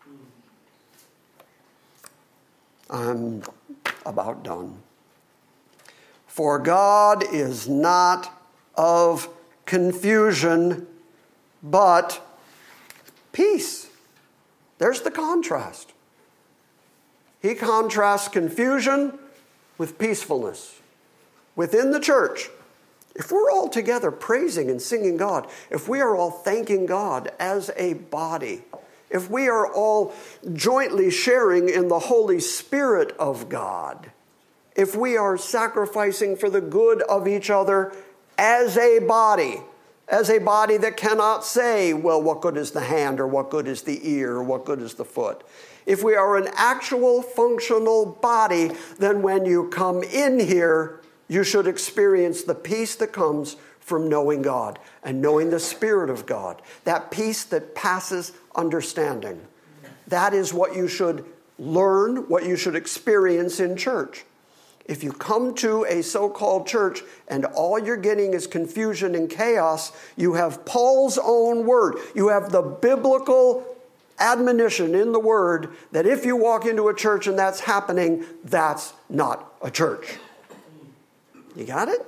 Speaker 3: I'm about done. For God is not of confusion, but peace. There's the contrast. He contrasts confusion with peacefulness. Within the church, if we're all together praising and singing God, if we are all thanking God as a body, if we are all jointly sharing in the Holy Spirit of God, if we are sacrificing for the good of each other as a body that cannot say, well, what good is the hand, or what good is the ear, or what good is the foot? If we are an actual functional body, then when you come in here, you should experience the peace that comes from knowing God and knowing the Spirit of God. That peace that passes understanding. That is what you should learn, what you should experience in church. If you come to a so-called church and all you're getting is confusion and chaos, you have Paul's own word. You have the biblical admonition in the word that if you walk into a church and that's happening, that's not a church. You got it?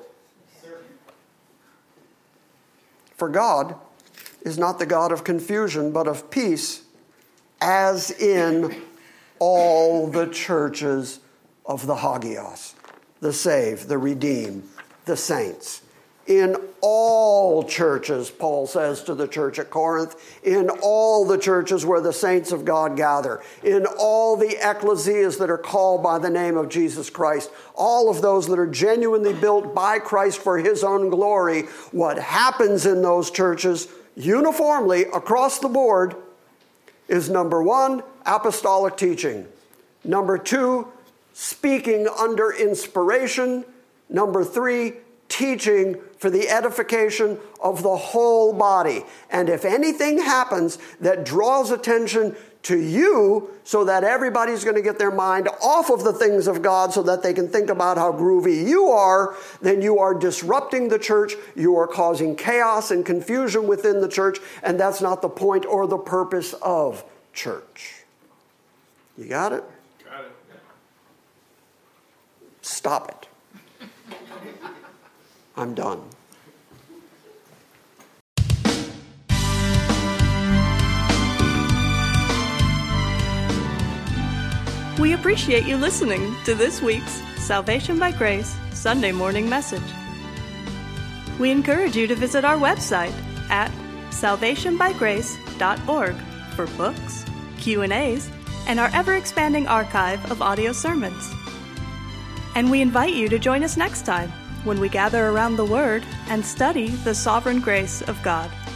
Speaker 3: For God is not the God of confusion, but of peace, as in all the churches of the Hagios, the saved, the redeemed, the saints. In all churches, Paul says to the church at Corinth, in all the churches where the saints of God gather, in all the ecclesias that are called by the name of Jesus Christ, all of those that are genuinely built by Christ for His own glory, what happens in those churches uniformly across the board is, number one, apostolic teaching. Number two, speaking under inspiration. Number three, teaching for the edification of the whole body. And if anything happens that draws attention to you so that everybody's going to get their mind off of the things of God so that they can think about how groovy you are, then you are disrupting the church. You are causing chaos and confusion within the church, and that's not the point or the purpose of church. You got it?
Speaker 2: Got it.
Speaker 3: Stop it. I'm done.
Speaker 1: We appreciate you listening to this week's Salvation by Grace Sunday morning message. We encourage you to visit our website at salvationbygrace.org for books, Q&As, and our ever-expanding archive of audio sermons. And we invite you to join us next time when we gather around the Word and study the sovereign grace of God.